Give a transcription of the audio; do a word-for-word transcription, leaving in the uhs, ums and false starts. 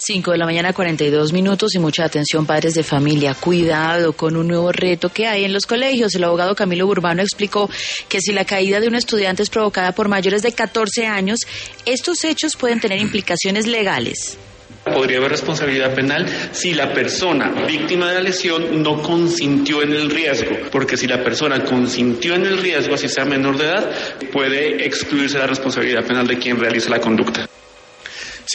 cinco de la mañana, cuarenta y dos minutos, y mucha atención, padres de familia, cuidado con un nuevo reto que hay en los colegios. El abogado Camilo Burbano explicó que si la caída de un estudiante es provocada por mayores de catorce años, estos hechos pueden tener implicaciones legales. Podría haber responsabilidad penal si la persona víctima de la lesión no consintió en el riesgo, porque si la persona consintió en el riesgo, así sea menor de edad, puede excluirse la responsabilidad penal de quien realiza la conducta.